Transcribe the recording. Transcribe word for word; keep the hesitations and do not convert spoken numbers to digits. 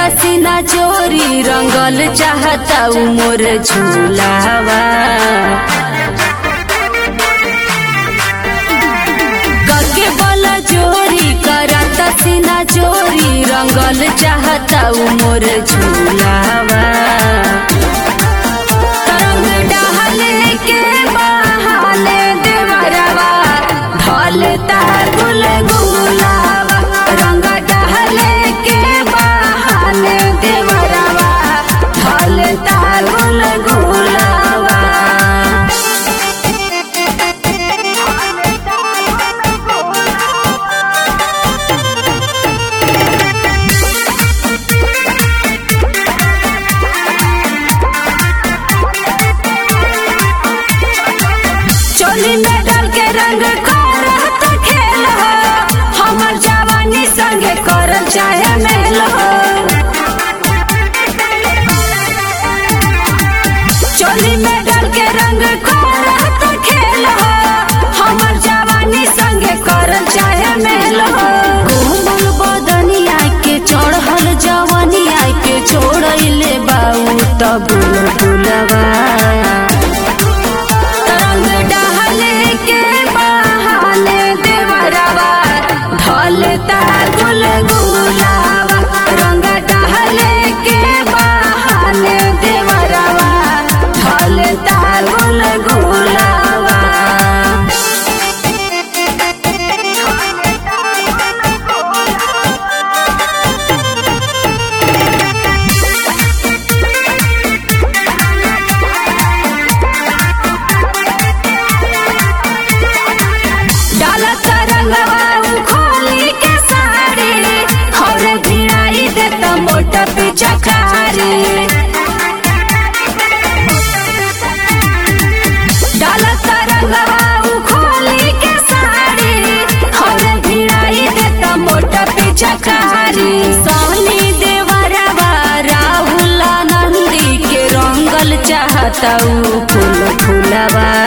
सीना चोरी रंगल चाहता उ मोर झूलावा। कके बोला चोरी करता सीना चोरी रंगल चाहता उ मोर झूलावा। तरंग डाले के बहाने देवरवा ढलता गुल गुलावा। रंग डाले के बहाने देवरवा ढलता गुल गुलावा। चोली में डाल के रंग करत खेल हो हमर जवानी संगे कर चाहे मेल हो। चोली में डाल के रंग करत खेल हो हमर जवानी संगे कर चाहे मेल हो। कोमल बदनिया के चढ़ल जवानिया के छोड़ले बाऊ तब बुलवा। ढलता गुल गुलावा। रंग डाले के बहाने देवरवा ढलता गुल गुलावा। डालता रंगवा खोली के साड़ी और भिड़ाई देता मोटा पिचकारी। डालता रंगवा खोली के साड़ी और भिड़ाई देता मोटा पिचकारी। सोनी देवरवा राहुल नंदी के रंगल चाहता उ फूल फूलवा।